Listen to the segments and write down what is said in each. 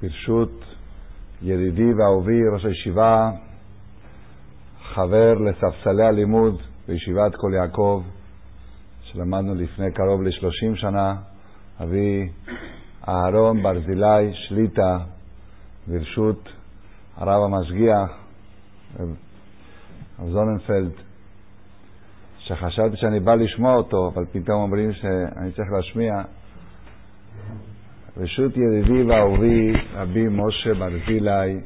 ברשות ידידי ואהובי ראש הישיבה, חבר לספסלי הלימוד בישיבת כל יעקב, שלמדנו לפני קרוב ל-30 שנה, אבי אהרון ברזילי שליטה, ברשות הרב המשגיח זוננפלד, שחשבתי שאני בא לשמוע אותו, אבל פתאום אומרים שאני צריך להשמיע. ברשות ידידי ואהובי רבי משה ברזילי,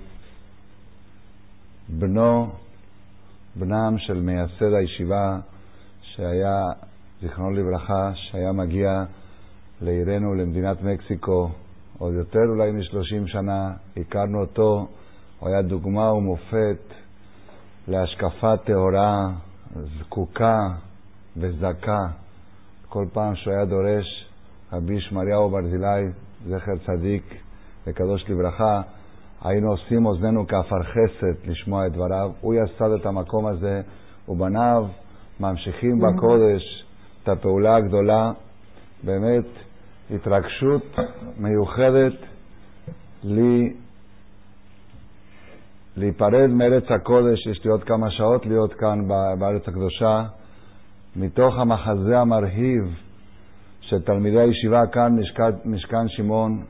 בנם של מייסד הישיבה, שהיה זיכרונו לברכה, שהיה מגיע לעירנו, למדינת מקסיקו, עוד יותר אולי מ-30 שנה. הכרנו אותו, הוא היה דוגמה ומופת להשקפה טהורה, זקוקה וזכה. כל פעם שהוא היה דורש, רבי שמריהו ברזילי, זכר צדיק וקדוש לברכה, היינו עושים אוזנינו כאפרכסת לשמוע את דבריו. הוא יסד את המקום הזה, ובניו ממשיכים בקודש את הפעולה הגדולה. באמת התרגשות מיוחדת להיפרד מארץ הקודש. יש לי עוד כמה שעות להיות כאן בארץ הקדושה, מתוך המחזה המרהיב של תלמידי הישיבה כאן, משכן שמעון.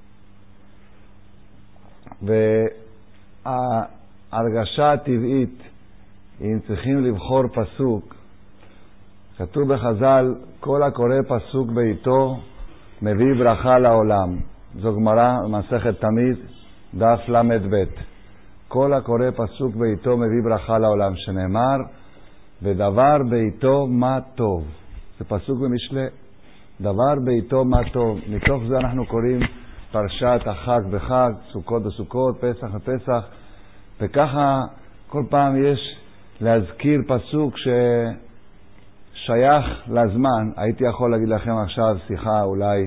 וההרגשה הטבעית, אם צריכים לבחור פסוק, כתוב בחז"ל, כל הקורא פסוק בעיתו מביא ברכה לעולם. זו גמרא במסכת תמיד, דף ל"ב. כל הקורא פסוק בעיתו מביא ברכה לעולם, שנאמר, ודבר בעיתו מה טוב. זה פסוק במשלי, דבר בעיתו מה טוב. מתוך זה אנחנו קוראים פרשת החג בחג, סוכות בסוכות, פסח בפסח, וככה כל פעם יש להזכיר פסוק ששייך לזמן. הייתי יכול להגיד לכם עכשיו שיחה אולי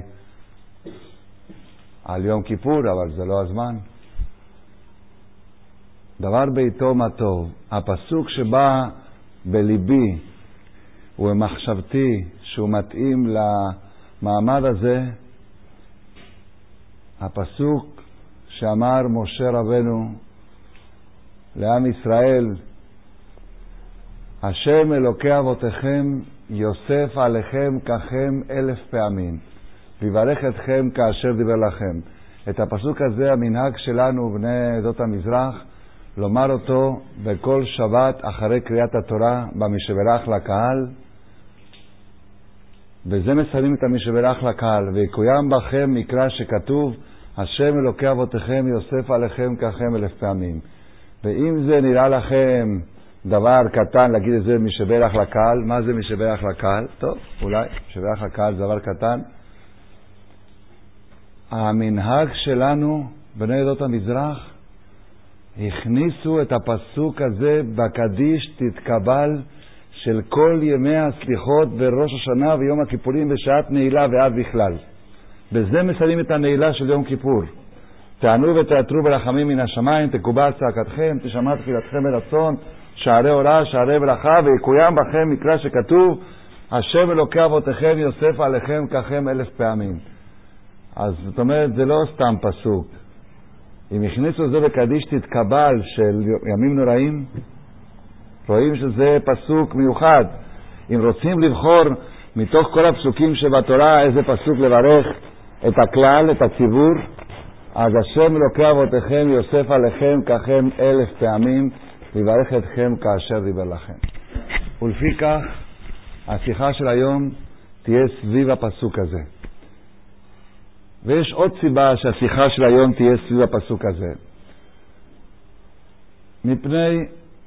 על יום כיפור, אבל זה לא הזמן. דבר בעיתו מה טוב. הפסוק שבא בליבי ובמחשבתי שהוא מתאים למעמד הזה, הפסוק שאמר משה רבנו לעם ישראל, השם אלוקי אבותיכם יוסף עליכם ככם 1000 פעמים, ויברך אתכם כאשר דיבר לכם. את הפסוק הזה המנהג שלנו בני עדות המזרח לומר אותו בכל שבת אחרי קריאת התורה במשברך לקהל, וזה מסיימים את המשברך לקהל. ויקוים בכם מקרא שכתוב, השם אלוקי אבותיכם יוסף עליכם ככם 1000 פעמים. ואם זה נראה לכם דבר קטן להגיד את זה משברך לקהל, מה זה משברך לקהל? טוב, אולי משברך לקהל זה דבר קטן. המנהג שלנו בני עדות המזרח הכניסו את הפסוק הזה בקדיש תתקבל של כל ימי הסליחות בראש השנה ויום הכיפורים בשעת נעילה ועד בכלל. בזה מסיימים את הנעילה של יום כיפור. תענו ותעתרו ברחמים מן השמיים, תקובע צעקתכם, תשמע תפילתכם ברצון, שערי אורה, שערי ברכה, ויקוים בכם מקרא שכתוב, השם אלוקי אבותיכם יוסף עליכם ככם 1000 פעמים. אז זאת אומרת, זה לא סתם פסוק. אם הכניסו זה בקדיש תתקבל של ימים נוראים, רואים שזה פסוק מיוחד. אם רוצים לבחור מתוך כל הפסוקים שבתורה איזה פסוק לברך את הכלל, את הציבור, אז השם אלוקי אבותיכם יוסף עליכם ככם 1000 פעמים, ויברך אתכם כאשר דיבר לכם. ולפי כך השיחה של היום תהיה סביב הפסוק הזה. ויש עוד סיבה שהשיחה של היום תהיה סביב הפסוק הזה, מפני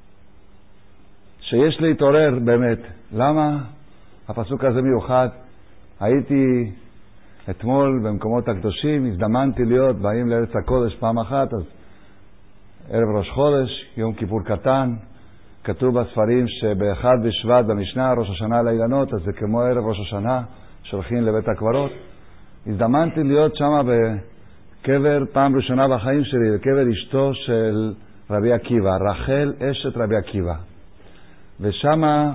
שיש להתעורר באמת למה הפסוק הזה מיוחד. הייתי אתמול במקומות הקדושים, הזדמנתי להיות, באים לארץ הקודש פעם אחת, אז ערב ראש חודש, יום כיפור קטן, כתוב בספרים שבאחד בשבט במשנה, ראש השנה לאילנות, אז זה כמו ערב ראש השנה, שולחים לבית הקברות. הזדמנתי להיות שם בקבר פעם ראשונה בחיים שלי, בקבר אשתו של רבי עקיבא, רחל אשת רבי עקיבא. ושם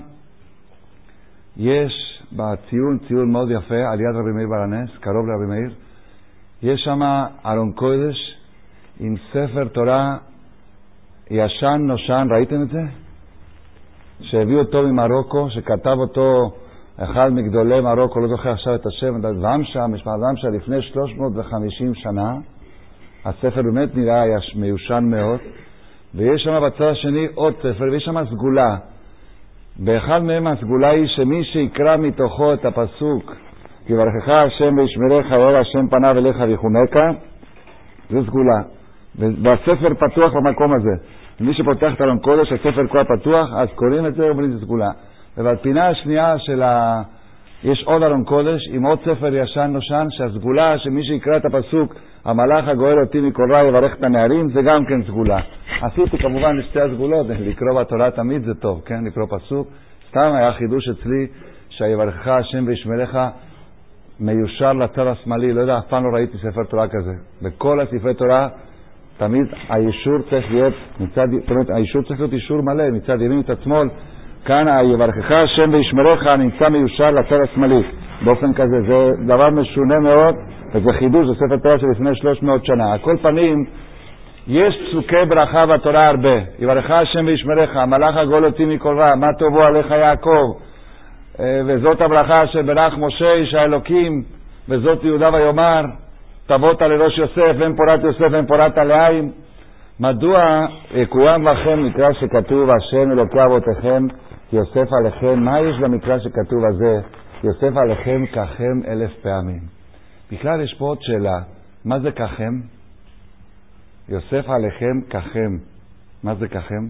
יש בציון, ציון מאוד יפה, על יד רבי מאיר ברנס, קרוב לרבי מאיר, יש שם ארון קודש עם ספר תורה ישן נושן, ראיתם את זה? שהביאו אותו ממרוקו, שכתב אותו אחד מגדולי מרוקו, לא זוכר עכשיו את השם, ומשה, משפחת ומשה, לפני 350 שנה. הספר באמת נראה מיושן מאוד, ויש שם בצד השני עוד ספר, ויש שם סגולה. באחד מהם הסגולה היא שמי שיקרא מתוכו את הפסוק כי יברכך השם וישמרך יאר השם פניו אליך ויחונך, זה סגולה, והספר פתוח במקום הזה. מי שפותח את ארון קודש, הספר כבר פתוח, אז קוראים את זה ואומרים זה סגולה. ובפינה השנייה יש עוד ארון קודש עם עוד ספר ישן נושן, שהסגולה שמי שיקרא את הפסוק המלאך הגואל אותי מכל רע יברך את הנערים, זה גם כן סגולה. עשיתי כמובן לשתי הסגולות, לקרוא בתורה תמיד זה טוב, כן? לקרוא פסוק. סתם היה חידוש אצלי שיברכך השם וישמרך מיושר לצד השמאלי. לא יודע, אף פעם לא ראיתי ספר תורה כזה. בכל הספרי תורה תמיד האישור צריך להיות האישור צריך להיות אישור מלא מצד ימין מצד שמאל. כאן יברכך השם וישמרך נמצא מיושר לצד השמאלי באופן כזה. זה דבר משונה מאוד, וזה חידוש, זה ספר תורה שלפני 300 שנה. על כל פנים, יש פסוקי ברכה בתורה הרבה. יברכך השם וישמרך, המלאך הגואל אותי מכל רע, מה טובו עליך יעקב, וזאת הברכה שברך משה איש האלוקים, וזאת יהודה ויאמר, תבות לראש יוסף, ואין פורת יוסף ואין פורת לעין. מדוע יקוים לכם מקרא שכתוב השם אלוקי אבותיכם יוסף עליכם? מה יש במקרא שכתוב הזה יוסף עליכם ככם 1000 פעמים? בכלל יש פה עוד שאלה, מה זה ככם? יוסף עליכם ככם, מה זה ככם?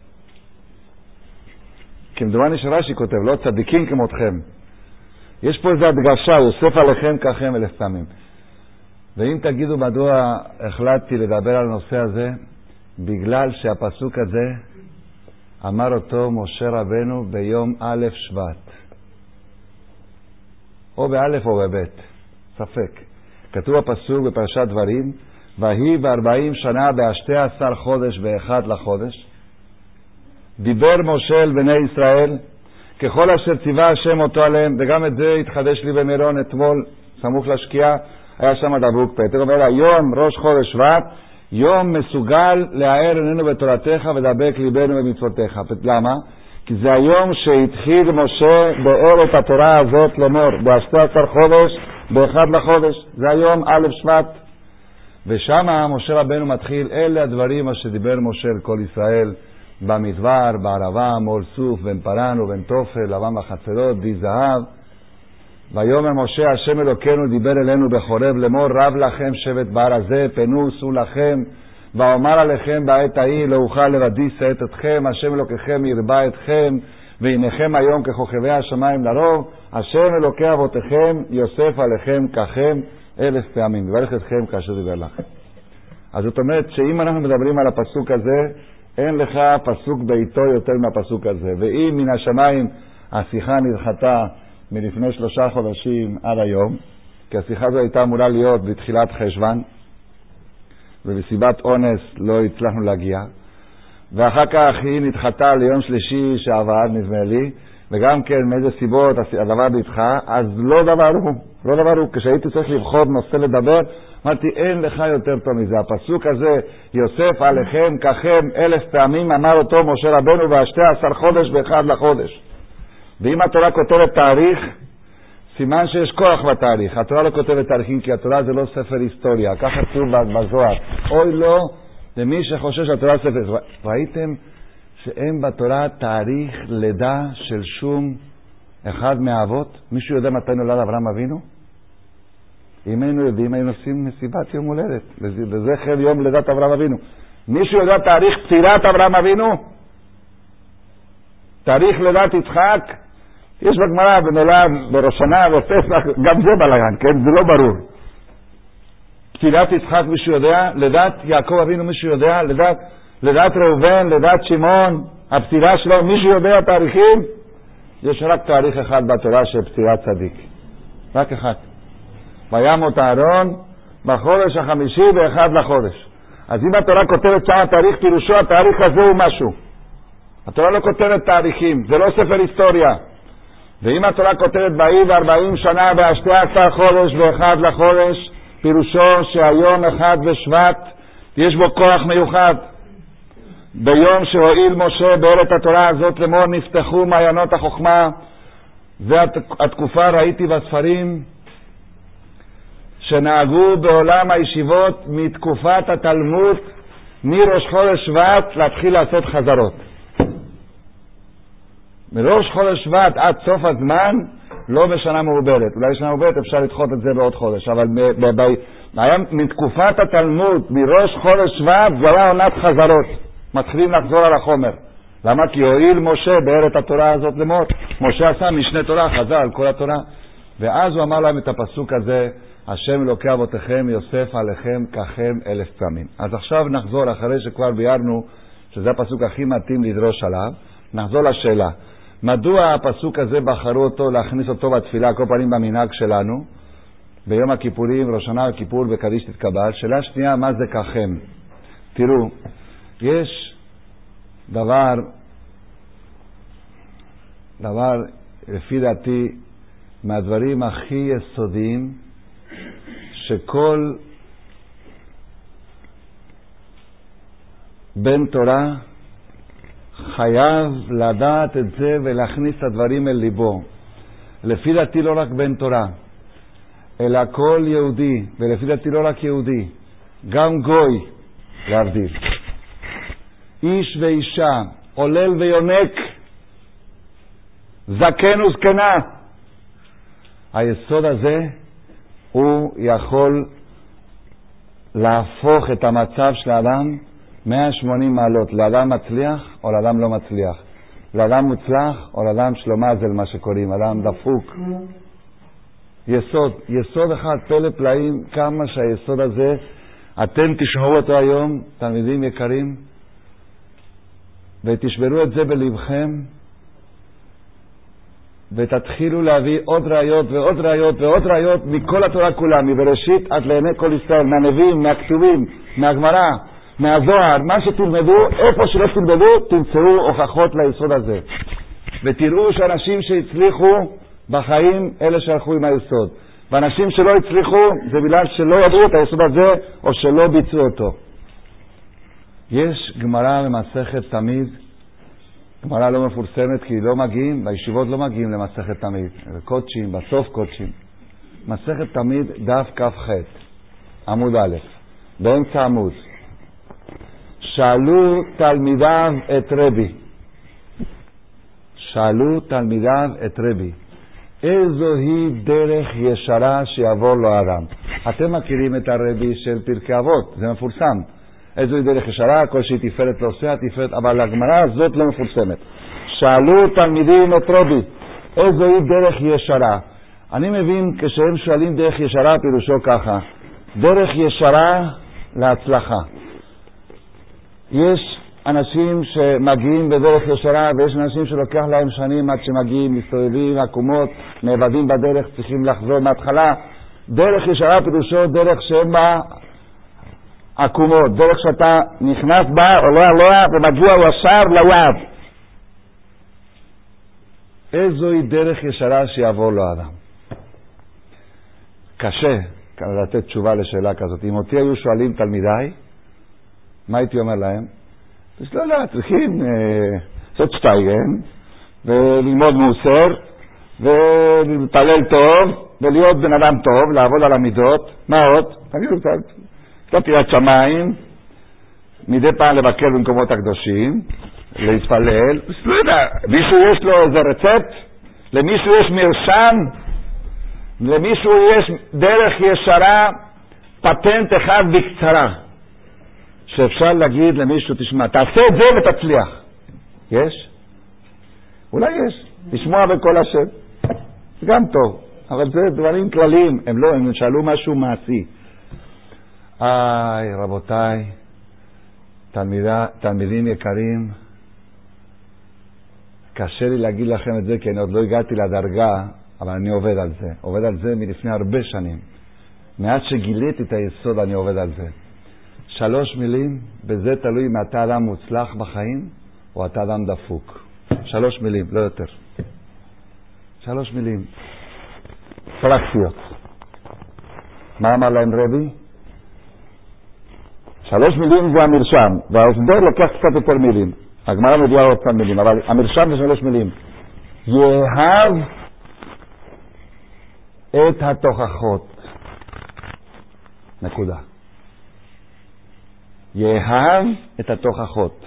כמדומני שרש"י כותב, לא צדיקים כמותכם. יש פה איזו הדגשה, יוסף עליכם ככם 1000 פעמים. ואם תגידו מדוע החלטתי לדבר על הנושא הזה, בגלל שהפסוק הזה אמר אותו משה רבנו ביום א' שבט, או באלף או בבית, ספק. כתוב הפסוק בפרשת דברים, והיא ב40 שנה ב12 חודש באחד לחודש, דיבר משה אל בני ישראל ככל אשר ציווה השם אותו עליהם. וגם את זה התחדש לי במירון אתמול, סמוך לשקיעה, היה שם דבוק פתר, אומר היום ראש חודש שבט, יום מסוגל להאר עינינו בתורתך ודבק ליבנו במצוותיך. למה? כי זה היום שהתחיל משה באר את התורה הזאת לאמור, ב12 חודש באחד לחודש, זה היום א' שבט. ושם משה רבנו מתחיל, אלה הדברים אשר דיבר משה אל כל ישראל במדבר, בערבה, מול סוף, בן פרן ובן תופל, לבן בחצרות, די זהב. ויאמר משה השם אלוקינו דיבר אלינו בחורב לאמור, רב לכם שבט בהר הזה, פנו שאו לכם, ואומר עליכם בעת ההיא לא אוכל לבדי שאת אתכם, השם אלוקיכם ירבה אתכם, והנכם היום ככוכבי השמיים לרוב, השם אלוקי אבותיכם יוסף עליכם ככם 1000 פעמים, יברך אתכם כאשר דיבר לכם. אז זאת אומרת שאם אנחנו מדברים על הפסוק הזה, אין לך פסוק ביתו יותר מהפסוק הזה. ואם מן השמיים השיחה נדחתה מלפני 3 חודשים עד היום, כי השיחה הזו הייתה אמורה להיות בתחילת חשוון, ובסיבת אונס לא הצלחנו להגיע, ואחר כך היא נדחתה ליום שלישי שעבר נדמה לי, וגם כן מאיזה סיבות הדבר נדחה. אז לא דבר הוא, כשהייתי צריך לבחור נושא לדבר, אמרתי אין לך יותר טוב מזה. הפסוק הזה יוסף עליכם ככם 1000 פעמים אמר אותו משה רבנו ב12 חודש באחד לחודש. ואם התורה כותבת תאריך, סימן שיש כוח בתאריך. התורה לא כותבת תאריכים, כי התורה זה לא ספר היסטוריה, ככה כתוב בזוהר. אוי לא למי שחושב שהתורה ספר. ראיתם שאין בתורה תאריך לידה של שום אחד מהאבות? מישהו יודע מתי נולד אברהם אבינו? אם היינו יודעים, היינו עושים מסיבת יום הולדת לזכר יום לידת אברהם אבינו. מישהו יודע תאריך פטירת אברהם אבינו? תאריך לידת יצחק? יש בגמרא ונולד בראש השנה ופסח, גם זה בלגן, כן? זה לא ברור. פטירת יצחק מישהו יודע? לידת יעקב אבינו מישהו יודע? לידת ראובן, לידת שמעון, הפטירה שלו, מישהו יודע תאריכים? יש רק תאריך אחד בתורה של פטירת צדיק, רק אחד. וימות אהרון בחודש החמישי באחד לחודש. אז אם התורה כותבת שם תאריך, פירושו התאריך הזה הוא משהו. התורה לא כותבת תאריכים, זה לא ספר היסטוריה. ואם התורה כותבת ויהי ב40 שנה ב12 חודש באחד לחודש, פירושו שהיום אחד בשבט יש בו כוח מיוחד. ביום שהועיל משה בארץ התורה הזאת לאמור נפתחו מעיינות החוכמה, והתקופה ראיתי בספרים שנהגו בעולם הישיבות מתקופת התלמוד מראש חודש שבט להתחיל לעשות חזרות. מראש חודש שבט עד סוף הזמן, לא בשנה מעוברת. אולי בשנה מעוברת אפשר לדחות את זה בעוד חודש, אבל מתקופת התלמוד מראש חודש שבט זה היה עונת חזרות. מתחילים לחזור על החומר. למה? כי הועיל משה בארץ התורה הזאת לאמור. משה עשה משנה תורה, חזר על כל התורה. ואז הוא אמר להם את הפסוק הזה, השם אלוקי אבותיכם יוסף עליכם ככם 1000 פעמים. אז עכשיו נחזור, אחרי שכבר ביארנו שזה הפסוק הכי מתאים לדרוש עליו, נחזור לשאלה. מדוע הפסוק הזה בחרו אותו להכניס אותו בתפילה, כל פעמים במנהג שלנו, ביום הכיפורים, ראש השנה וכיפור וקדיש תתקבל? שאלה שנייה, מה זה ככם? תראו, יש דבר לפי דעתי מהדברים הכי יסודיים שכל בן תורה חייב לדעת את זה ולהכניס את הדברים אל ליבו. לפי דעתי לא רק בן תורה, אלא כל יהודי, ולפי דעתי לא רק יהודי, גם גוי, להבדיל. איש ואישה, עולל ויונק, זקן וזקנה. היסוד הזה הוא יכול להפוך את המצב של האדם 180 מעלות, לאדם מצליח או לאדם לא מצליח, לאדם מוצלח או לאדם שלא מזל, מה שקוראים, אדם דפוק. יסוד אחד, פלא פלאים, כמה שהיסוד הזה, אתם תשמעו אותו היום, תלמידים יקרים, ותשברו את זה בלבכם, ותתחילו להביא עוד ראיות ועוד ראיות ועוד ראיות מכל התורה כולה, מבראשית עד לעיני כל ישראל, מהנביאים, מהכתובים, מהגמרא, מהזוהר, מה שתלמדו, איפה שלא תלמדו, תמצאו הוכחות ליסוד הזה. ותראו שאנשים שהצליחו בחיים, אלה שהלכו עם היסוד. ואנשים שלא הצליחו, זה בגלל שלא ידעו את היסוד הזה, או שלא ביצעו אותו. יש גמרא במסכת תמיד, גמרא לא מפורסמת כי לא מגיעים, בישיבות לא מגיעים למסכת תמיד, קודשים, בסוף קודשים. מסכת תמיד דף כ"ח, עמוד א', באמצע עמוד. שאלו תלמידיו את רבי, איזוהי דרך ישרה שיעבור לו האדם? אתם מכירים את הרבי של פרקי אבות, זה מפורסם. איזוהי דרך ישרה, כל שהיא תפארת לא עושה, תפארת, אבל הגמרא הזאת לא מפורסמת. שאלו תלמידים את רבי, איזוהי דרך ישרה? אני מבין כשהם שואלים דרך ישרה, פירושו ככה, דרך ישרה להצלחה. יש אנשים שמגיעים בדרך ישרה, ויש אנשים שלוקח להם שנים עד שמגיעים, מסתובבים, עקומות, נאבדים בדרך, צריכים לחזור מההתחלה. דרך ישרה פירושו דרך שהם בה עקומות, דרך שאתה נכנס בה, עולה עליה ומגיע ישר ליעד. איזוהי דרך ישרה שיעבור לו האדם? קשה לתת תשובה לשאלה כזאת. אם אותי היו שואלים תלמידיי, מה הייתי אומר להם? אז לא, צריכים לעשות שטייגן, וללמוד מוסר, ולהתפלל טוב, ולהיות בן אדם טוב, לעבוד על המידות. מה עוד? תגידו קצת יראת שמיים, מדי פעם לבקר במקומות הקדושים, להתפלל. לא יודע, מישהו יש לו איזה רצפט? למישהו יש מרשם? למישהו יש דרך ישרה, פטנט אחד בקצרה, שאפשר להגיד למישהו, תשמע, תעשה את זה ותצליח? יש? אולי יש. לשמוע בכל השם. זה גם טוב. אבל זה דברים כלליים. הם שאלו משהו מעשי. רבותיי, תלמידים יקרים, קשה לי להגיד לכם את זה, כי אני עוד לא הגעתי לדרגה, אבל אני עובד על זה. עובד על זה מלפני הרבה שנים. מעט שגיליתי את היסוד, אני עובד על זה. 3 מילים, בזה תלוי אם אתה אדם מוצלח בחיים, או אתה אדם דפוק. 3 מילים, לא יותר. 3 מילים. פרקטיות. מה אמר להם רבי? 3 מילים זה המרשם, וההסבר לוקח קצת יותר מילים. הגמרא מביאה עוד קצת מילים, אבל המרשם זה 3 מילים. יאהב את התוכחות. נקודה. יאהב את התוכחות.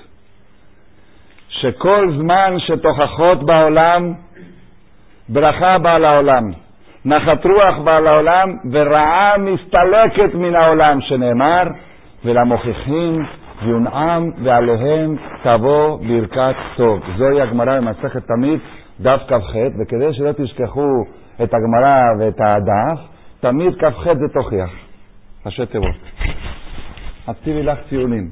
שכל זמן שתוכחות בעולם, ברכה באה לעולם. נחת רוח באה לעולם, ורעה מסתלקת מן העולם, שנאמר, ולמוכיחים יונעם ועליהם תבוא ברכת טוב. זוהי הגמרא במסכת תמיד, דף כ"ח, וכדי שלא תשכחו את הגמרא ואת הדף, תמיד כ"ח זה תוכיח. ראשי תיבות. אקטיבי לך ציונים.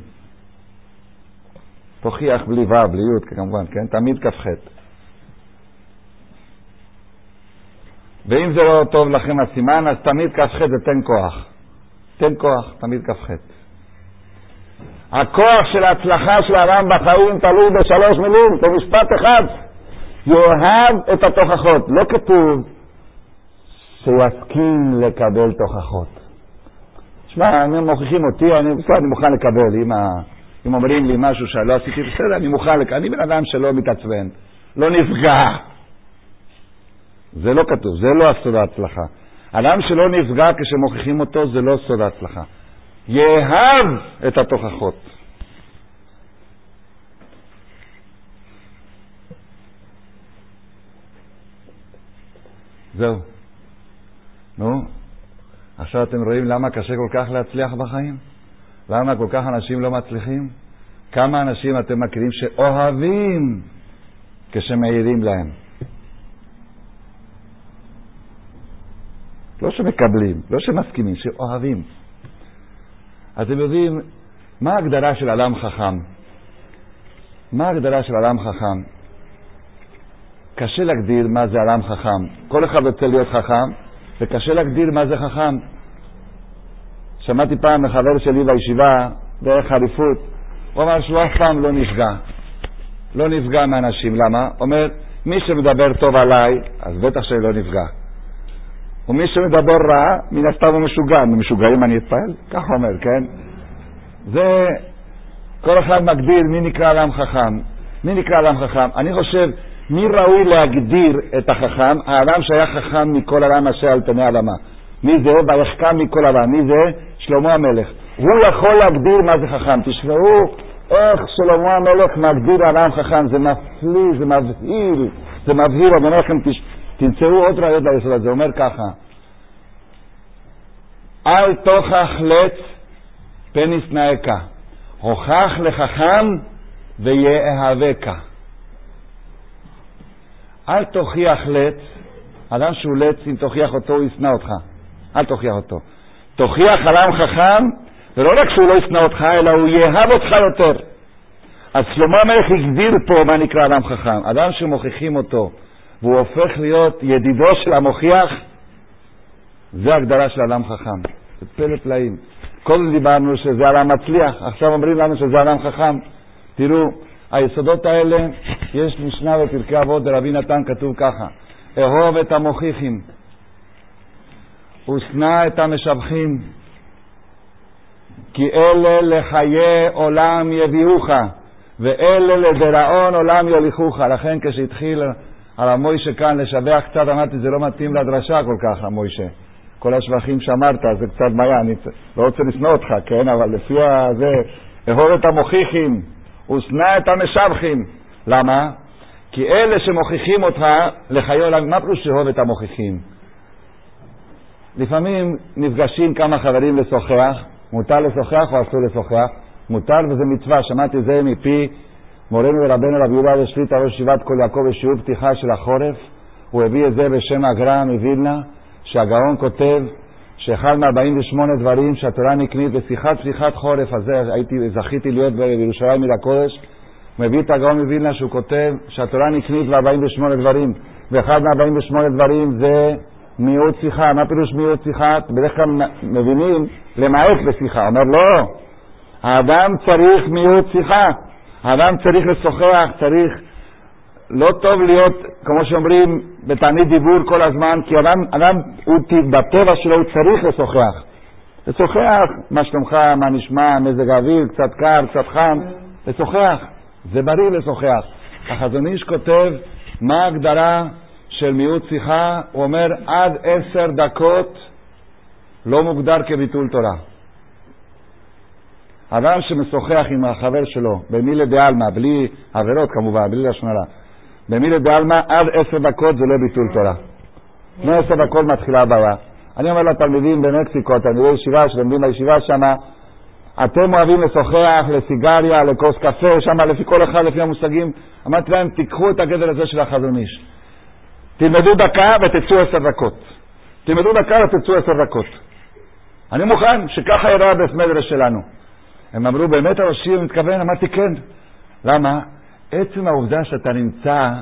תוכיח בלי ו', בלי י', כמובן, כן? תמיד כ"ח. ואם זה לא טוב לכם הסימן, אז תמיד כ"ח זה תן כוח. תן כוח, תמיד כ"ח. הכוח של ההצלחה של האדם בחיים תלוי ב3 מילים, במשפט אחד. יאהב את התוכחות. לא כתוב שיסכים לקבל תוכחות. תשמע, הם מוכיחים אותי, אני מוכן לקבל. אם אומרים לי משהו שלא עשיתי בסדר, אני מוכן לקבל. אני בן אדם שלא מתעצבן, לא נפגע. זה לא כתוב, זה לא סוד ההצלחה. אדם שלא נפגע כשמוכיחים אותו, זה לא סוד ההצלחה. יאהב את התוכחות. זהו. נו, עכשיו אתם רואים למה קשה כל כך להצליח בחיים? למה כל כך אנשים לא מצליחים? כמה אנשים אתם מכירים שאוהבים כשמעירים להם? לא שמקבלים, לא שמסכימים, שאוהבים. אתם יודעים, מה ההגדרה של אדם חכם? מה ההגדרה של אדם חכם? קשה להגדיר מה זה אדם חכם. כל אחד רוצה להיות חכם, וקשה להגדיר מה זה חכם. שמעתי פעם מחבר שלי בישיבה, דרך חריפות, הוא אמר שהוא אף פעם לא נפגע. לא נפגע מאנשים. למה? אומר, מי שמדבר טוב עליי, אז בטח שלא נפגע. ומי שמדבר רע, מן הסתם הוא משוגע. משוגעים אני אתפעל? כך הוא אומר, כן? זה, כל אחד מגדיר מי נקרא אדם חכם. מי נקרא אדם חכם? אני חושב, מי ראוי להגדיר את החכם? האדם שהיה חכם מכל אדם אשר על פני האדמה. מי זה? ויחכם מכל אדם. מי זה? שלמה המלך. הוא יכול להגדיר מה זה חכם. תשמעו איך שלמה המלך מגדיר אדם חכם. זה מפליא, זה מבהיל, זה מבהיר. אני אומר לכם, תמצאו עוד ראיות ליסוד הזה. זה אומר ככה, אל תוכח לץ פן ישנאך, הוכח לחכם ויאהבך. אל תוכיח לץ, אדם שהוא לץ, אם תוכיח אותו הוא ישנא אותך. אל תוכיח אותו. תוכיח אדם חכם, ולא רק שהוא לא ישנא אותך, אלא הוא יאהב אותך יותר. אז שלמה המלך הגדיר פה מה נקרא אדם חכם. אדם שמוכיחים אותו והוא הופך להיות ידידו של המוכיח, זה הגדרה של אדם חכם. זה פלא פלאים. קודם דיברנו שזה אדם מצליח, עכשיו אומרים לנו שזה אדם חכם. תראו, היסודות האלה, יש משנה בפרקי אבות דרבי נתן, כתוב ככה, אהוב את המוכיחים ושנא את המשבחים, כי אלה לחיי עולם יביאוך ואלה לדראון עולם יוליכוך. לכן כשהתחיל הרב מוישה כאן לשבח קצת, אמרתי זה לא מתאים לדרשה כל כך למוישה, כל השבחים שאמרת זה קצת בעיה, אני לא רוצה לשנוא אותך, כן? אבל לפי זה אהוב את המוכיחים ושנא את המשבחים. למה? כי אלה שמוכיחים אותך לחיי עולם. מה פירוש אהוב את המוכיחים? לפעמים נפגשים כמה חברים לשוחח, מותר לשוחח או אסור לשוחח? מותר, וזה מצווה. שמעתי זה מפי מורנו ורבנו רבי יהודה ושליט"א ראש ישיבת כל יעקב בשיעור פתיחה של החורף. הוא הביא את זה בשם הגר"א מווילנה, שהגאון כותב שאחד מ-48 דברים שהתורה נקנית בשיחת חורף הזה, זכיתי להיות בירושלים עיר הקודש, מביא את הגאון מווילנה שהוא כותב שהתורה נקנית ב-48 דברים, ואחד מ-48 דברים זה מיעוט שיחה. מה פירוש מיעוט שיחה? בדרך כלל מבינים למעט בשיחה. אומר לא, האדם צריך מיעוט שיחה, האדם צריך לשוחח, צריך, לא טוב להיות כמו שאומרים בתענית דיבור כל הזמן, כי אדם הוא בטבע שלו הוא צריך לשוחח. לשוחח, מה שלומך, מה נשמע, מזג האוויר, קצת קר, קצת חם, לשוחח, זה בריא לשוחח. החזון איש כותב מה ההגדרה של מיעוט שיחה, הוא אומר עד 10 דקות לא מוגדר כביטול תורה. אדם שמשוחח עם החבר שלו במילה דעלמא, בלי עבירות כמובן, בלי לשון הרע, במילה דעלמא עד 10 דקות זה לא ביטול תורה. מ-10 דקות מתחילה הבעיה. אני אומר לתלמידים במקסיקו, תלמידי ישיבה שלומדים בישיבה שמה, אתם אוהבים לשוחח לסיגריה, לכוס קפה, שמה לפי כל אחד, לפי המושגים. אמרתי להם, תיקחו את הגדר הזה של החזון איש. תלמדו דקה ותצאו 10 דקות. תלמדו דקה ותצאו 10 דקות. אני מוכן שככה יראה הבית מדרש שלנו. הם אמרו, באמת הראשי הוא מתכוון? אמרתי, כן. למה? עצם העובדה שאתה נמצא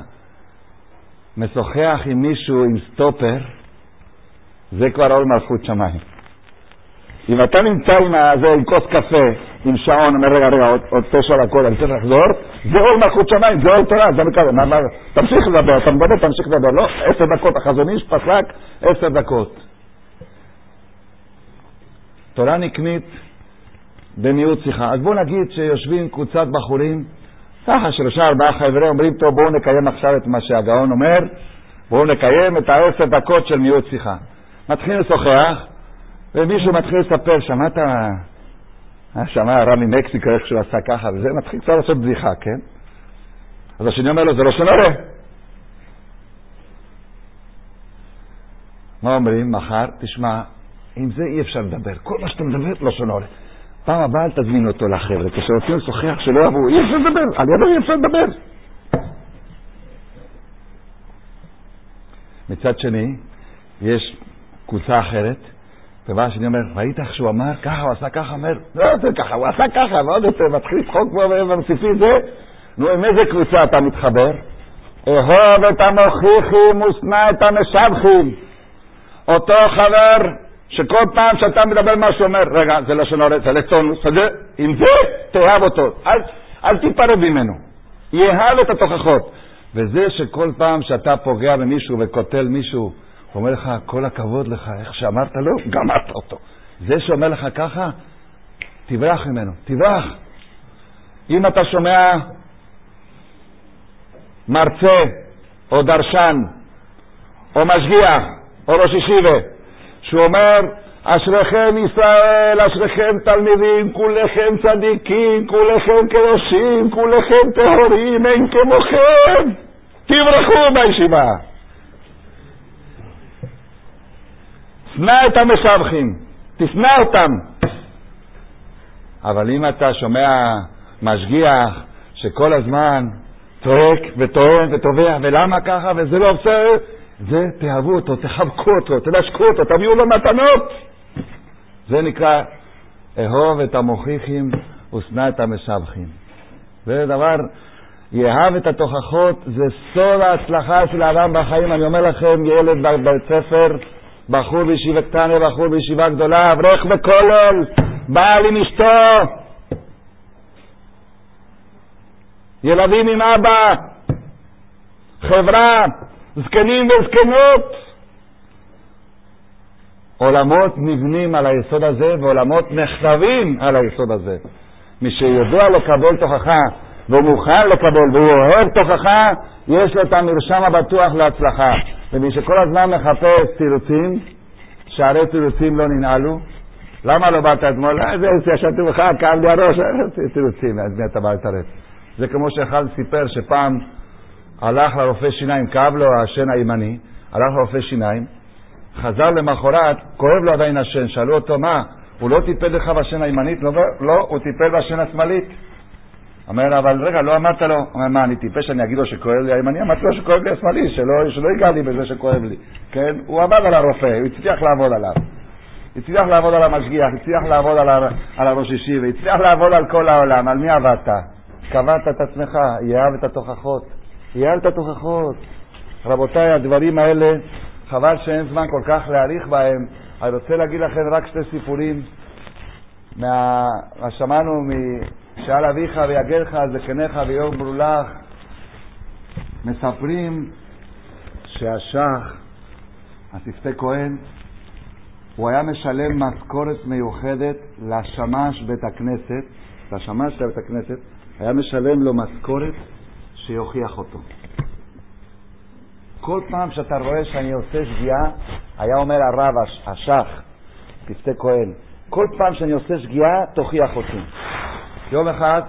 משוחח עם מישהו עם סטופר, זה כבר עול מלכות שמיים. אם אתה נמצא עם כוס קפה, עם שעון, אומר רגע, עוד 9 דקות, אני צריך לחזור, זה עול מלכות שמיים, זה עול תורה, זה מקווה. תמשיך לדבר, אתה מדבר, תמשיך לדבר. לא, 10 דקות, החזון איש פסק 10 דקות. תורה נקנית במיעוט שיחה. אז בואו נגיד שיושבים קבוצת בחורים, ככה 3-4 חבר'ה אומרים, טוב, בואו נקיים עכשיו את מה שהגאון אומר, בואו נקיים את 10 דקות של מיעוט שיחה. מתחילים לשוחח, ומישהו מתחיל לספר, שמע הרב ממקסיקו איך שהוא עשה ככה, וזה מתחיל קצת לעשות בדיחה, כן? אז השני אומר לו, זה לא שנורא. מה אומרים? מחר, תשמע, עם זה אי אפשר לדבר. כל מה שאתה מדבר לא שנורא. פעם הבאה אל תזמין אותו לחבר'ה, כשרוצים לשוחח שלא אהבו, אי אפשר לדבר, על ידו אי אפשר לדבר. מצד שני, יש קבוצה אחרת, ובא השני אומר, ראית איך שהוא אמר, ככה, הוא עשה ככה, אומר, לא, זה ככה, הוא עשה ככה, ועוד יותר, מתחיל לצחוק פה ומוסיפי זה. נו, עם איזה קבוצה אתה מתחבר? אהוב את המוכיחים ושנא את המשבחים. אותו חבר שכל פעם שאתה מדבר מה שהוא אומר, רגע, זה לשון הרע, זה לצונוס, עם זה תאהב אותו, אל תיפרד ממנו, יאהב את התוכחות. וזה שכל פעם שאתה פוגע במישהו וקוטל מישהו, הוא אומר לך, כל הכבוד לך, איך שאמרת לו, גמרת אותו. זה שאומר לך ככה, תברח ממנו, תברח. אם אתה שומע מרצה או דרשן או משגיח או ראש ישיבה שהוא אומר, אשריכם ישראל, אשריכם תלמידים, כולכם צדיקים, כולכם קדושים, כולכם טהורים, אין כמוכם, תברחו בישיבה. שנא את המשבחים, תשנא אותם. אבל אם אתה שומע משגיח שכל הזמן צועק וטוען ותובע, ולמה ככה וזה לא עושה, זה תאהבו אותו, תחבקו אותו, תנשקו אותו, תביאו לו מתנות. זה נקרא אהוב את המוכיחים ושנא את המשבחים. זה דבר, יאהב את התוכחות, זה סוד ההצלחה של האדם בחיים. אני אומר לכם, ילד בבית ספר, בחור בישיבה קטנה, בחור בישיבה גדולה, אברך בכולל, בעל עם אשתו, ילדים עם אבא, חברה, זקנים וזקנות. עולמות נבנים על היסוד הזה, ועולמות נכתבים על היסוד הזה. מי שיודע לקבל תוכחה והוא מוכן לקבל והוא אוהב תוכחה, יש לו את המרשם הבטוח להצלחה. ומי שכל הזמן מחפש תירוצים, שערי תירוצים לא ננעלו. למה לא באת אתמול? זה ישבתי לך, כאב לי הראש, תירוצים, אז מי אתה בא לתרץ? זה כמו שאחד סיפר שפעם הלך לרופא שיניים, כאב לו השן הימני, הלך לרופא שיניים, חזר למחרת, כואב לו עדיין השן, שאלו אותו מה, הוא לא טיפל לך בשן הימנית? לא, הוא טיפל בשן השמאלית. אומר, אבל רגע, לא אמרת לו, אומר, מה, אני טיפש, אני אגיד לו שכואב לי הימני? אמרתי לו שכואב לי השמאלי, שלא ייגע לי בזה שכואב לי. כן? הוא עבד על הרופא, הוא הצליח לעבוד עליו. הצליח לעבוד על המשגיח, הצליח לעבוד על הראש ישיבה, הצליח לעבוד על כל העולם. על מי עבדת? קבעת את עצמך, יאהב את התוכחות. יאהב את התוכחות. רבותיי, הדברים האלה, חבל שאין זמן כל כך להאריך בהם. אני רוצה להגיד לכם רק 2 סיפורים. מה שמענו שאל אביך ויגרך זקניך ויאמרו לך. מספרים שהשח, השפתי כהן, הוא היה משלם משכורת מיוחדת לשמש בית הכנסת, לשמש של בית הכנסת, היה משלם לו משכורת שיוכיח אותו. כל פעם שאתה רואה שאני עושה שגיאה, היה אומר הרב השח, פסטי כהן, כל פעם שאני עושה שגיאה, תוכיח אותי. יום אחד,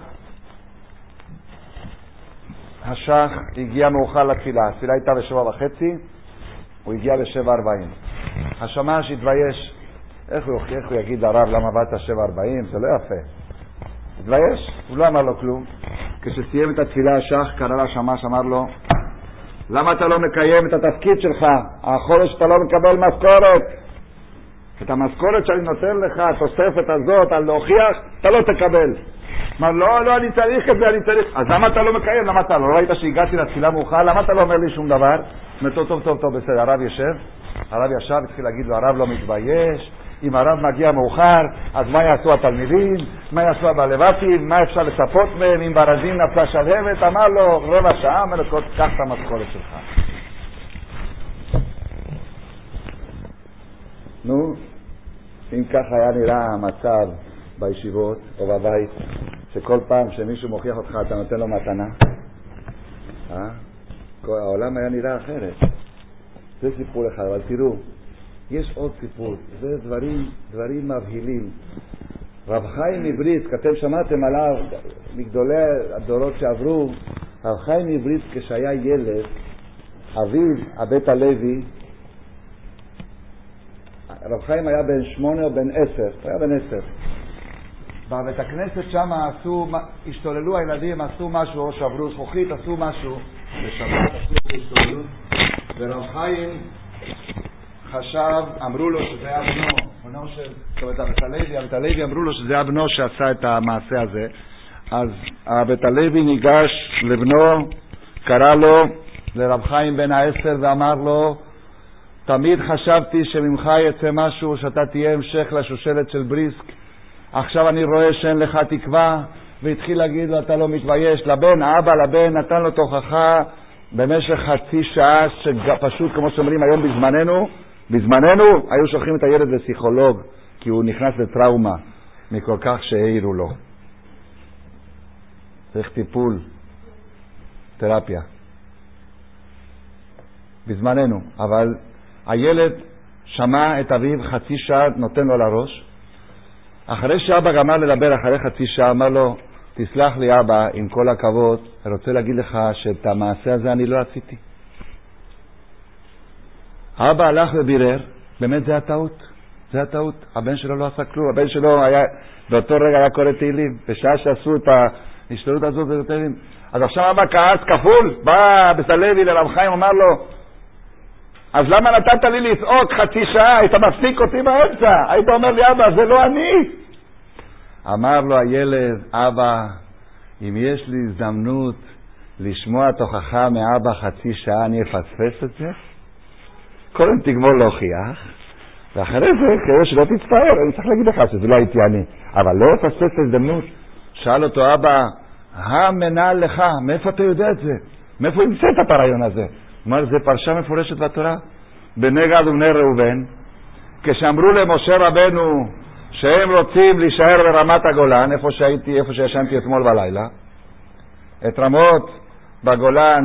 השח הגיע מאוחר לתפילה, התפילה הייתה ב7:30, הוא הגיע ב7:40. השמש התבייש, איך הוא יגיד לרב למה באת 7:40? זה לא יפה. התבייש, הוא לא אמר לו כלום. כשסיים את התפילה השח, קרא לשמש, אמר לו, למה אתה לא מקיים את התפקיד שלך? החודש אתה לא מקבל משכורת. את המשכורת שאני נותן לך, התוספת הזאת, על להוכיח, אתה לא תקבל. אמר, לא, אני צריך את זה, אני צריך. אז למה אתה לא מקיים? למה אתה לא ראית שהגעתי לתפילה מאוחר? למה אתה לא אומר לי שום דבר? טוב, בסדר, הרב ישב. הרב ישב, התחיל להגיד לו, הרב לא מתבייש. אם הרב מגיע מאוחר, אז מה יעשו התלמידים? מה יעשו הבעלבתים? מה אפשר לצפות מהם? אם ברזים נפלה שלהבת? אמר לו, רבע שעה, מלכות, קח את המשכורת שלך. נו, אם ככה היה נראה המצב בישיבות או בבית, שכל פעם שמישהו מוכיח אותך אתה נותן לו מתנה, העולם היה נראה אחרת. זה סיפור אחד, אבל תראו, יש עוד סיפור, זה דברים מבהילים. רב חיים מבריסק, אתם שמעתם עליו, מגדולי הדורות שעברו, רב חיים מבריסק כשהיה ילד, אביו, הבית הלוי, רב חיים היה בן 8 או בן 10, היה בן 10. בבית הכנסת שם השתוללו הילדים, עשו משהו, או שברו זכוכית, עשו משהו, בשבת עשו השתוללות, ורב חיים חשב, אמרו לו שזה היה בנו של, זאת אומרת, הבית הלוי אמרו לו שזה היה בנו שעשה את המעשה הזה. אז הבית הלוי ניגש לבנו, קרא לו לרב חיים בן 10 ואמר לו, תמיד חשבתי שממך יצא משהו, שאתה תהיה המשך לשושלת של בריסק. עכשיו אני רואה שאין לך תקווה. והתחיל להגיד לו, אתה לא מתבייש. לבן, האבא לבן נתן לו תוכחה במשך חצי שעה, שפשוט כמו שאומרים היום בזמננו היו שולחים את הילד לפסיכולוג, כי הוא נכנס לטראומה מכל כך שהעירו לו. צריך טיפול, תרפיה. בזמננו. אבל הילד שמע את אביו חצי שעה, נותן לו לראש. אחרי שאבא גמר לדבר, אחרי חצי שעה, אמר לו, תסלח לי אבא, עם כל הכבוד, אני רוצה להגיד לך שאת המעשה הזה אני לא עשיתי. האבא הלך ובירר, באמת זה הטעות. הבן שלו לא עשה כלום, הבן שלו היה, באותו רגע היה קורא תהילים, בשעה שעשו את ההשתלות הזאת זה תהילים. אז עכשיו אבא כעס כפול, בא בית הלוי לרב חיים, אמר לו, אז למה נתת לי לצעוק חצי שעה? היית מפסיק אותי באמצע, היית אומר לי, אבא, זה לא אני. אמר לו הילד, אבא, אם יש לי הזדמנות לשמוע תוכחה מאבא חצי שעה, אני אפספס את זה? קודם תגמור להוכיח, ואחרי זה, כדי שלא תצטער, אני צריך להגיד לך שזה לא הייתי אני. אבל לא אפספס הזדמנות. שאל אותו אבא, המנהל לך, מאיפה אתה יודע את זה? מאיפה המצאת את הרעיון הזה? אומר, זה פרשה מפורשת בתורה. בני גד ובני ראובן, כשאמרו למשה רבנו שהם רוצים להישאר ברמת הגולן, איפה שישנתי אתמול בלילה, את רמות בגולן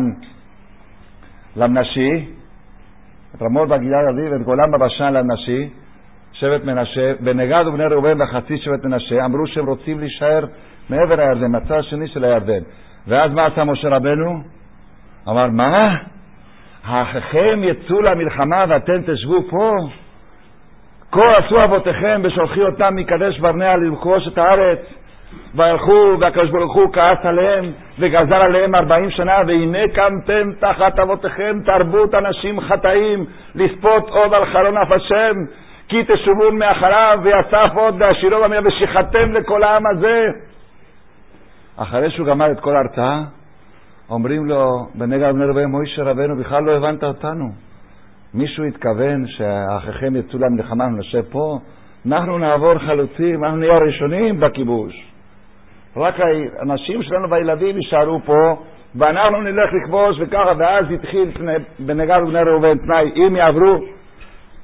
למנשי, את רמות בגלעד עזיב, ואת גולן בבשן למנשי, שבט מנשה, בני גד ובני ראובן וחצי שבט מנשה, אמרו שהם רוצים להישאר מעבר הירדן, מהצד השני של הירדן. ואז מה עשה משה רבנו? אמר, מה? האחיכם יצאו למלחמה ואתם תשבו פה? כה עשו אבותיכם בשולחי אותם מקדש ברנע לרכוש את הארץ, והלכו והקדוש ברוך הוא כעס עליהם וגזר עליהם 40 שנה, והנה קמתם תחת אבותיכם תרבות אנשים חטאים לספות עוד על חלון אף השם, כי תשובון מאחריו ויסף עוד והשירו במיה ושיחתם לכל העם הזה. אחרי שהוא גמר את כל ההרצאה, אומרים לו בני גד ובני ראובן, מוישה רבנו, בכלל לא הבנת אותנו. מישהו התכוון שהאחיכם יצאו למלחמה ונשב פה? אנחנו נעבור חלוצים, אנחנו נהיה הראשונים בכיבוש. רק האנשים שלנו והילדים יישארו פה, ואנחנו נלך לכבוש וככה. ואז התחיל בני גד ובני ראובן תנאי, אם יעברו,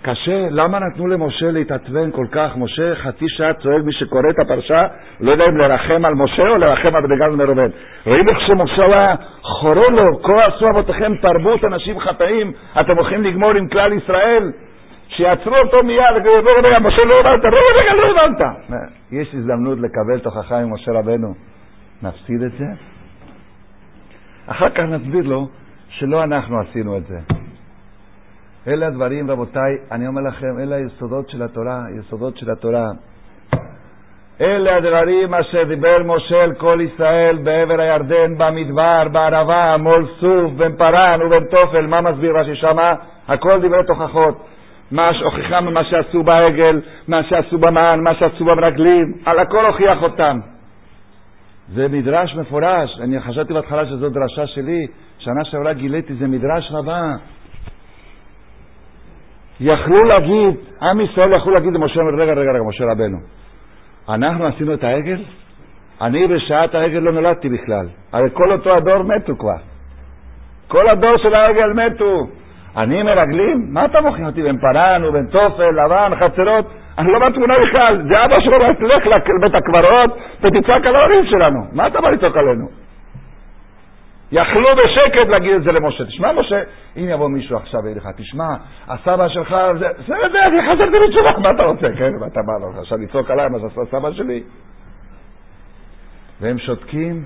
קשה. למה נתנו למשה להתעצבן כל כך? משה חצי שעה צועק, מי שקורא את הפרשה לא יודע אם לרחם על משה או לרחם על בני גד ובני ראובן. רואים איך שמשה היה חורה לו, כה עשו אבותיכם תרבות אנשים חטאים, אתם הולכים לגמור עם כלל ישראל? שיעצרו אותו מיד, רגע, משה לא הבנת, רגע, לא הבנת. יש הזדמנות לקבל תוכחה עם משה רבנו, נפסיד את זה? אחר כך נסביר לו שלא אנחנו עשינו את זה. אלה הדברים, רבותיי, אני אומר לכם, אלה היסודות של התורה, יסודות של התורה. אלה הדברים אשר דיבר משה אל כל ישראל בעבר הירדן, במדבר, בערבה, מול סוף, בין פרן ובין תופל. מה מסביר רש"י שמה? הכל דברי תוכחות. מה שהוכיחם ממה שעשו בעגל, מה שעשו במן, מה שעשו במרגלים, על הכל הוכיח אותם. זה מדרש מפורש. אני חשבתי בהתחלה שזו דרשה שלי, שנה שעברה גיליתי, זה מדרש רבה. יכלו להגיד, עם ישראל יכלו להגיד למשה, רגע, משה רבנו, אנחנו עשינו את העגל? אני בשעת העגל לא נולדתי בכלל. הרי כל אותו הדור מתו כבר. כל הדור של העגל מתו. אני מרגלים? מה אתה מוכיח אותי? בין פרן ובין תופל, לבן, חצרות? אני לא בתמונה בכלל. זה אבא שלו, תלך לבית הקברות ותצעק על ההורים שלנו. מה אתה בא לצעוק עלינו? יכלו בשקט להגיד את זה למשה. תשמע משה, אם יבוא מישהו עכשיו ויגיד לך, תשמע, הסבא שלך, זה, אני חזרתי בתשובה, מה אתה רוצה? כן, מה אתה בא לו? עכשיו לצעוק עליי מה שעשה הסבא שלי. והם שותקים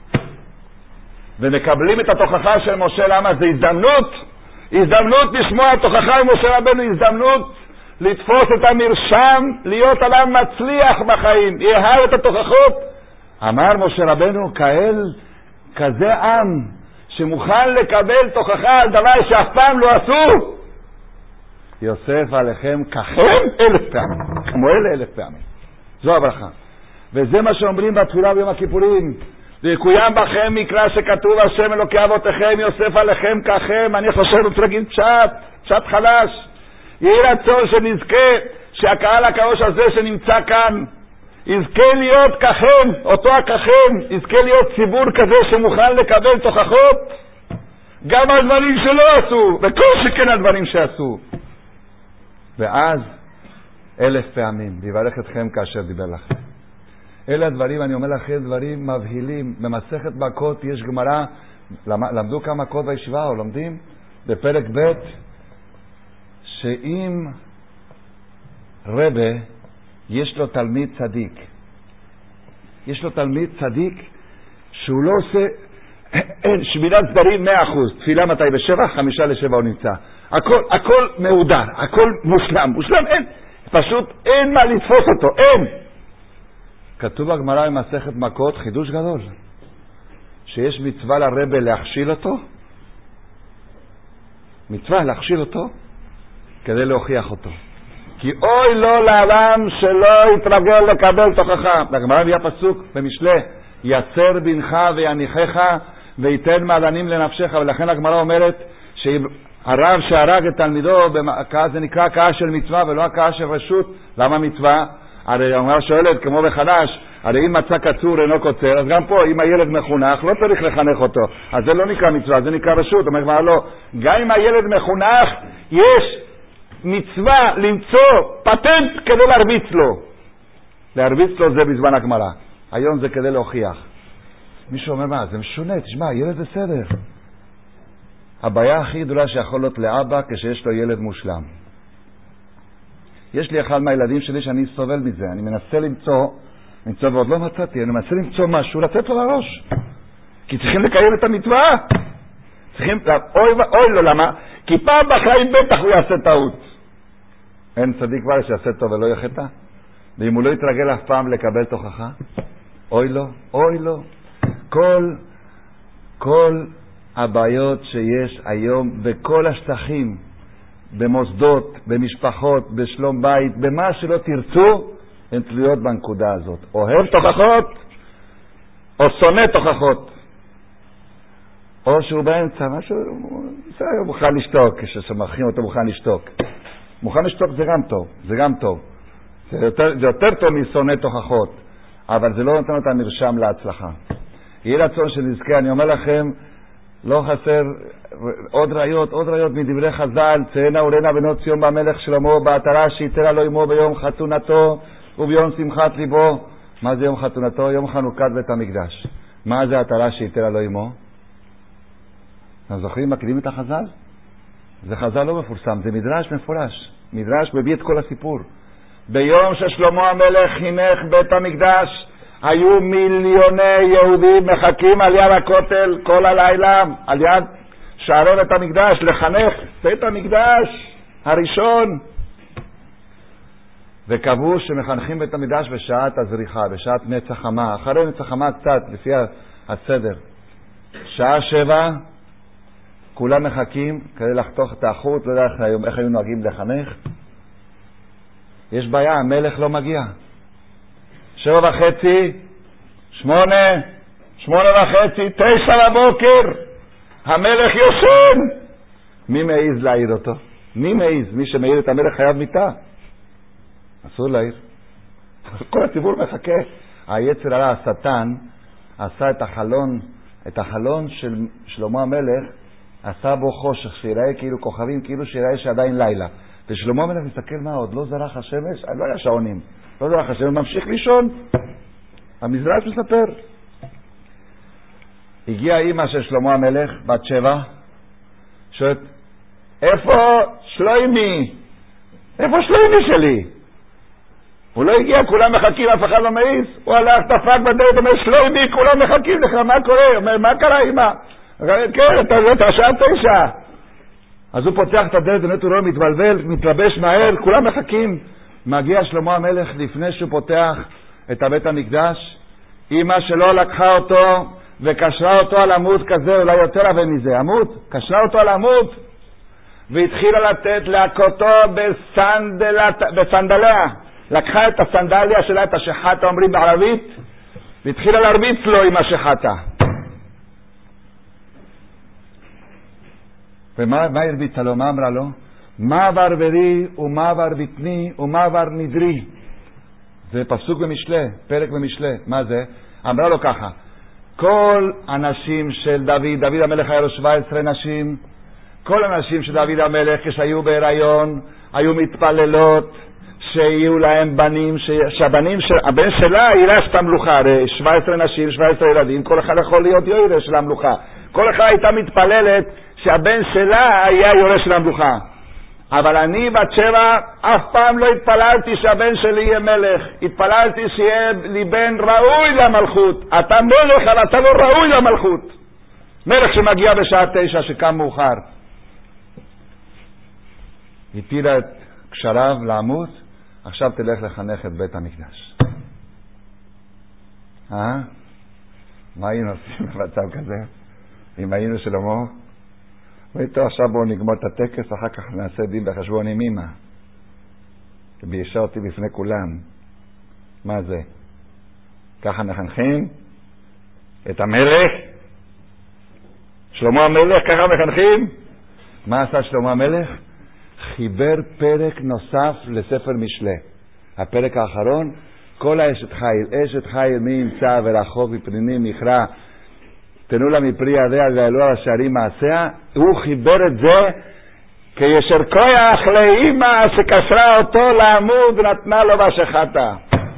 ומקבלים את התוכחה של משה. למה? זה הזדמנות לשמוע התוכחה עם משה רבנו, הזדמנות לתפוס את המרשם, להיות אדם מצליח בחיים. יאהב את התוכחות. אמר משה רבנו, כזה עם שמוכן לקבל תוכחה על דבר שאף פעם לא עשו, יוסף עליכם ככם 1000 פעמים, כמו אלה 1000 פעמים. זו הברכה. וזה מה שאומרים בתפילה ביום הכיפורים. ויקוים בכם מקרא שכתוב השם אלוקי אבותיכם יוסף עליכם ככם. אני חושב רוצה להגיד פשט חלש. יהי רצון שנזכה שהקהל הקדוש הזה שנמצא כאן יזכה להיות ככם, אותו הככם, יזכה להיות ציבור כזה שמוכן לקבל תוכחות גם על דברים שלא עשו, וכל שכן על דברים שעשו. ואז 1000 פעמים ויברך אתכם כאשר דיבר לכם. אלה הדברים, אני אומר לכם, דברים מבהילים. במסכת מכות יש גמרא, למדו כמה מכות בישיבה או לומדים בפרק ב', שאם רבה יש לו תלמיד צדיק, שהוא לא עושה שמירת סדרים 100%, תפילה מתי ב7, 5:7 הוא נמצא, הכל מהודר, הכל מושלם, אין, פשוט אין מה לתפוס אותו, אין. כתוב בגמרא במסכת מכות, חידוש גדול, שיש מצווה לרבה להכשיל אותו, כדי להוכיח אותו. כי אוי לו לעולם שלא יתרגל לקבל תוכחה. בגמרא היה פסוק במשלי, יצר בנך ויניחך ויתן מעדנים לנפשך. ולכן הגמרא אומרת שהרב שהרג את תלמידו, זה נקרא הקאה של מצווה ולא הקאה של רשות. למה מצווה? הרי הגמרא שואלת כמו בחדש, הרי אם מצא קצור אינו קוצר, אז גם פה אם הילד מחונך לא צריך לחנך אותו, אז זה לא נקרא מצווה, זה נקרא רשות. אומר הגמרא לא, גם אם הילד מחונך יש מצווה למצוא פטנט כדי להרביץ לו זה בזמן הגמרא. היום זה כדי להוכיח. מישהו אומר, מה, זה משונה, תשמע, ילד בסדר. הבעיה הכי גדולה שיכול להיות לאבא כשיש לו ילד מושלם. יש לי אחד מהילדים שלי שאני סובל מזה, אני מנסה למצוא ועוד לא מצאתי, אני מנסה למצוא משהו, לתת לו לראש. כי צריכים לקיים את המצווה. אוי לו, למה? כי פעם בחיים בטח הוא יעשה טעות. אין צדיק כבר שיעשה טוב ולא יחטא. ואם הוא לא יתרגל אף פעם לקבל תוכחה, אוי לו. כל הבעיות שיש היום בכל השטחים, במוסדות, במשפחות, בשלום בית, במה שלא תרצו, הן תלויות בנקודה הזאת. אוהב תוכחות או שונא תוכחות. או שהוא באמצע, משהו, הוא מוכן לשתוק, כששמחים אותו מוכן לשתוק. מוכן לשתוק זה גם טוב. זה יותר טוב משונא תוכחות, אבל זה לא נותן את המרשם להצלחה. יהיה רצון שנזכה, אני אומר לכם, לא חסר עוד ראיות מדברי חז"ל. צאנה ולנה בנות ציון במלך שלמה בעטרה שיתרה לו עמו ביום חתונתו וביום שמחת ליבו. מה זה יום חתונתו? יום חנוכת בית המקדש. מה זה עטרה שיתרה לו עמו? אתם זוכרים? מקדים את החז"ל? זה חז"ל לא מפורסם, זה מדרש מפורש. מדרש מביא את כל הסיפור. ביום ששלמה המלך חינך בית המקדש, היו מיליוני יהודים מחכים על יד הכותל כל הלילה, על יד שערי בית המקדש, לחנך בית המקדש הראשון. וקבעו שמחנכים בית המקדש בשעת הזריחה, בשעת נצח חמה, אחרי נצח חמה קצת, לפי הסדר. שעה 7, כולם מחכים כדי לחתוך את האחות, לא יודע איך היו נוהגים לחנך. יש בעיה, המלך לא מגיע. 7:30, 8:30, 9 בבוקר, המלך יושן. מי מעיז להעיר אותו? מי מעיז? מי שמעיר את המלך חייב מיטה. אסור להעיר. כל הציבור מחכה. היצר הרע, השטן, עשה את החלון של שלמה המלך, עשה בו חושך, שיראה כאילו כוכבים, כאילו שיראה שעדיין לילה. ושלמה המלך מסתכל מה עוד? לא זרח השמש? לא היה שעונים. לא זרח השמש, ממשיך לישון. המזרש מספר. הגיעה אמא של שלמה המלך, בת 7, שואלת, איפה שלוימי? איפה שלוימי שלי? הוא לא הגיע, כולם מחכים, אף אחד לא מעיז. הוא הלך, דפק בדלת, אומר, שלוימי, כולם מחכים לך, מה קורה? אומר, מה קרה אמא? כן, אתה שעה 9. אז הוא פותח את הדלת, באמת הוא לא מתבלבל, מתלבש מהר, כולם מחכים. מגיע שלמה המלך לפני שהוא פותח את בית המקדש, אמא שלו לקחה אותו וקשרה אותו על עמוד כזה, אולי יותר הרבה מזה, עמוד, קשרה אותו על עמוד והתחילה לתת להכותו בסנדליה. לקחה את הסנדליה שלה, את השחטה אומרים בערבית, והתחילה להרביץ לו עם השחטה. ומה הרביצה לו? מה אמרה לו? מה עבר ברי ומה עבר בטני ומה עבר נדרי. זה פסוק במשלי, פרק במשלי. מה זה? אמרה לו ככה, כל הנשים של דוד המלך היה לו 17 נשים, כל הנשים של דוד המלך כשהיו בהיריון היו מתפללות שיהיו להם בנים, הבן שלה יירש את המלוכה. הרי 17 נשים, 17 ילדים, כל אחד יכול להיות יורש של המלוכה. כל אחד הייתה מתפללת שהבן שלה היה יורש של המלוכה. אבל אני בת 7 אף פעם לא התפללתי שהבן שלי יהיה מלך. התפללתי שיהיה לי בן ראוי למלכות. אתה מלך, אבל אתה לא ראוי למלכות. מלך שמגיע בשעה 9 שקם מאוחר. הטילה את קשריו לעמוד, עכשיו תלך לחנך את בית המקדש. מה היינו עושים במצב כזה? אם היינו שלמה, ואיתו עכשיו בואו נגמור את הטקס, אחר כך נעשה דין בחשבון עם אמא. וביישה אותי בפני כולם. מה זה? ככה מחנכים את המלך? שלמה המלך ככה מחנכים? מה עשה שלמה המלך? חיבר פרק נוסף לספר משלי. הפרק האחרון, כל האשת חיל, אשת חיל מי ימצא ורחוב מפנינים מכרע, תנו לה מפרי ידיה ועלו על השערים מעשיה. הוא חיבר את זה כישר כוח לאמא שקשרה אותו לעמוד ונתנה לו בשחטה.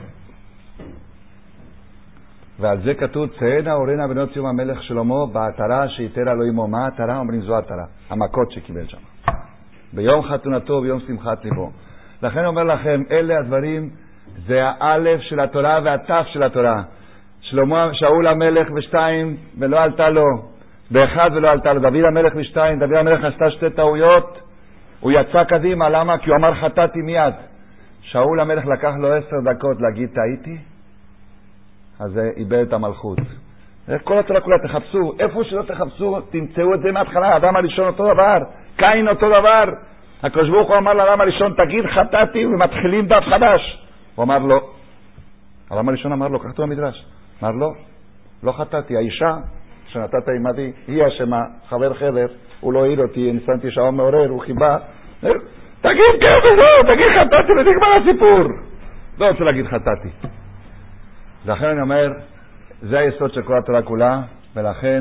ועל זה כתוב, צאנה אורנה בנות ציון המלך שלמה בעטרה שיתרה לו עמו. מה העטרה? אומרים זו העטרה, המכות שקיבל שם ביום חתונתו ביום שמחת ליבו. לכן אומר לכם, אלה הדברים, זה האלף של התורה והתף של התורה. שאול המלך ב2 ולא עלתה לו, ב1 ולא עלתה לו. דוד המלך ב2, דוד המלך עשתה 2 טעויות, הוא יצא קדימה. למה? כי הוא אמר חטאתי מיד. שאול המלך לקח לו 10 דקות להגיד טעיתי, אז זה איבד את המלכות. כל התורה כולה תחפשו, איפה שלא תחפשו תמצאו את זה מההתחלה. האדם הראשון אותו דבר, קין אותו דבר. הקדוש ברוך הוא אמר לאדם הראשון תגיד חטאתי, ומתחילים דף חדש. הוא אמר לו, האדם הראשון אמר לו, כך כתוב במדרש, אמר לו, לא חטאתי, האישה שנתת עימדי היא אשמה, חבר חדר, הוא לא העיר אותי, ניסנתי שעון מעורר, הוא חיבה, תגיד כן וזהו, תגיד חטאתי ונגמר הסיפור. לא רוצה להגיד חטאתי. לכן אני אומר, זה היסוד של כל התורה כולה, ולכן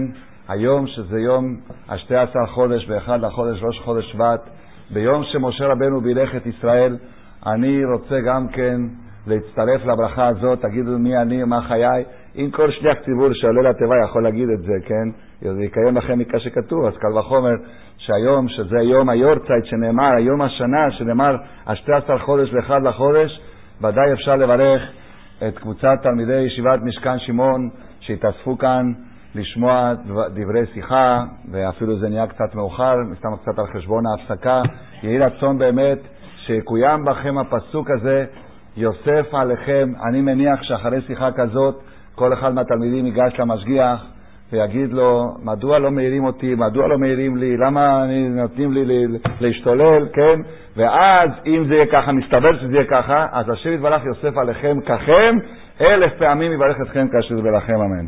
היום שזה יום ה-12 חודש ואחד לחודש, ראש חודש שבט, ביום שמשה רבנו בילך את ישראל, אני רוצה גם כן להצטרף לברכה הזאת. תגידו מי אני, מה חיי. אם כל שליח ציבור שעולה לתיבה יכול להגיד את זה, כן? זה יקיים לכם מכך שכתוב. אז קל וחומר שהיום, שזה יום היורצייט שנאמר, היום השנה שנאמר ה-12 חודש ואחד לחודש, ודאי אפשר לברך את קבוצת תלמידי ישיבת משכן שמעון שהתאספו כאן לשמוע דברי שיחה, ואפילו זה נהיה קצת מאוחר, מסתם קצת על חשבון ההפסקה. יהי רצון באמת שיקוים בכם הפסוק הזה, יוסף עליכם. אני מניח שאחרי שיחה כזאת כל אחד מהתלמידים ייגש למשגיח ויגיד לו, מדוע לא מעירים אותי, מדוע לא מעירים לי, למה נותנים לי להשתולל, כן? ואז אם זה יהיה ככה, מסתבר שזה יהיה ככה, אז השם יתברך יוסף עליכם ככם, 1000 פעמים יברך אתכם כאשר זה לכם, אמן.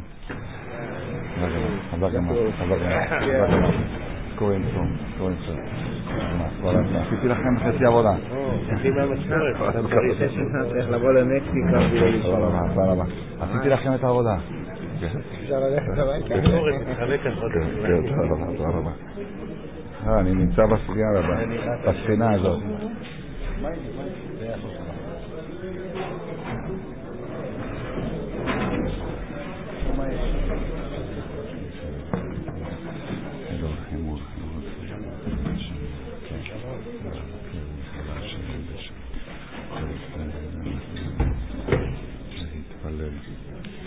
עשיתי לכם חצי עבודה. צריך לבוא למקסיקה. עשיתי לכם את העבודה. אפשר ללכת הביתה. תודה רבה. אני נמצא בספינה הזאת.